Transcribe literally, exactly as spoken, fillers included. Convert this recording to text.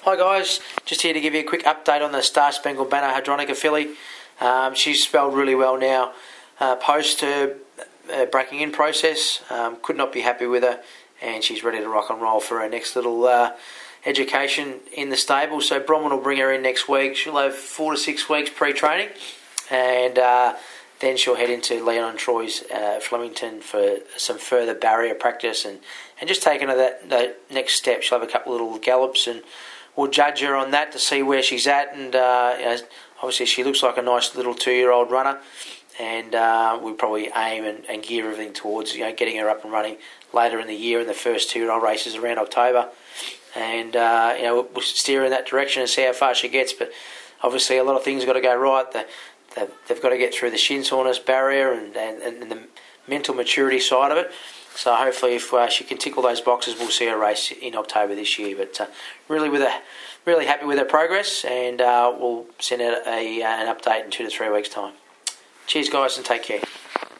Hi guys, just here to give you a quick update on the Star Spangled Banner Hadronica filly. Um, she's spelled really well now uh, post her uh, breaking in process. Um, could not be happy with her, and she's ready to rock and roll for her next little uh, education in the stable. So Bronwyn will bring her in next week. She'll have four to six weeks pre-training, and uh, then she'll head into Leon and Troy's uh, Flemington for some further barrier practice and, and just taking her that, that next step. She'll have a couple of little gallops, and we'll judge her on that to see where she's at. And uh, you know, obviously she looks like a nice little two-year-old runner, and uh, we'll probably aim and, and gear everything towards you know getting her up and running later in the year in the first two-year-old races around October. And uh, you know we'll steer her in that direction and see how far she gets. But obviously a lot of things have got to go right. The, the, they've got to get through the shin soreness barrier and, and, and the mental maturity side of it. So hopefully, if uh, she can tick all those boxes, we'll see her race in October this year. But uh, really, with her, really happy with her progress, and uh, we'll send out a, uh, an update in two to three weeks' time. Cheers, guys, and take care.